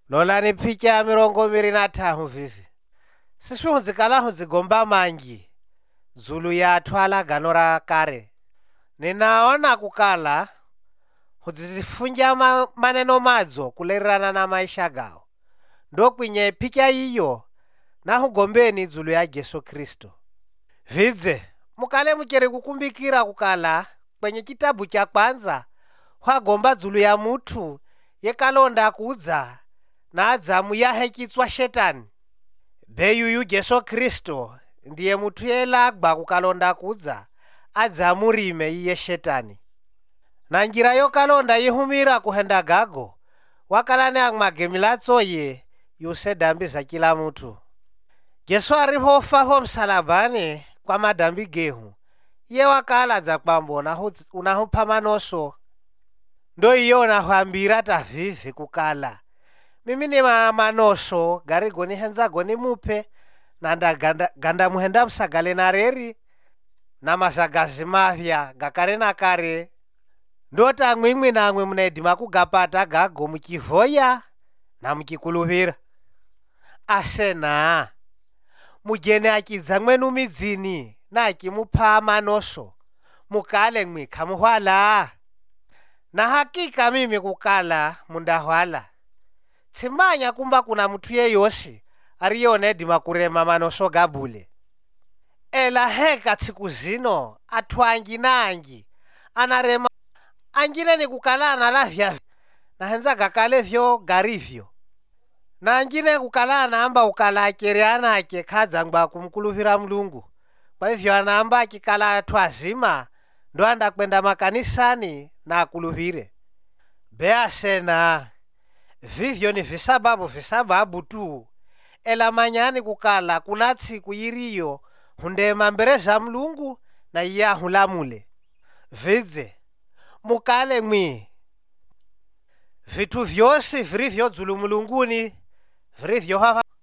Lolani picha ya 25 vivi. Sisi hunzikala hunzigomba manji. Zulu ya twala ganora kare. Ninaona kukala huzifunja maneno madzo kulerana na maisha gao. Ndo kwenye picha hiyo na hugombeni Zulu ya Yesu Kristo. Vidze, mukale mukere kukumbikira kukala kwenye kitabu cha kwanza hwagomba Zulu ya mutu yekalonda kudza na adzamu yahechitswa shetani. Beyuyu Yesu Kristo ndiye mutu yelagba kukalonda kudza adzamurime iye shetani. Na njira yokalonda yihumira kuhenda gago wakalane agmagemilatso ye yuse dambi za kila mutu. Yesu aripofa ho msalabani kwa madambi gehu ye wakala za kwambo unahupa manoso. Ndo iyo nahuambira tavivi kukala mimi ni manoso garigo ni henza goni mupe na ganda muhenda msagale na reri na masagazi mafya gakare na kare. Ndota mwimwi na mwe mnaidima kugapata gago mukivoya na mukikuluhira. Asena mujene akidza mwenu midzini na akimupa manoso mukale mwika muhwala. Na hakika mimi kukala mundahwala. Tsimanya kumba kuna mtu yeyosi ariyone dima kurema manoso gabule. Ela heka tsiku zino atwangi nangi anarema angine ni kukala analavya na henza gakale vyo garivyo. Na angine kukala anaamba ukala akereana ake kadza ngba kumkuluvira Mulungu. Kwa hivyo anaamba akikala twazima ndo anda kwenda makanisani na akuluvire. Bea sena vivyo ni visababu tu. Ela manyani kukala kuna tsiku yiriyo hundema mbere za Mulungu na iya hulamule. Vidze mukale mwi vitu vyosi virivyo dzulu mulunguni virivyo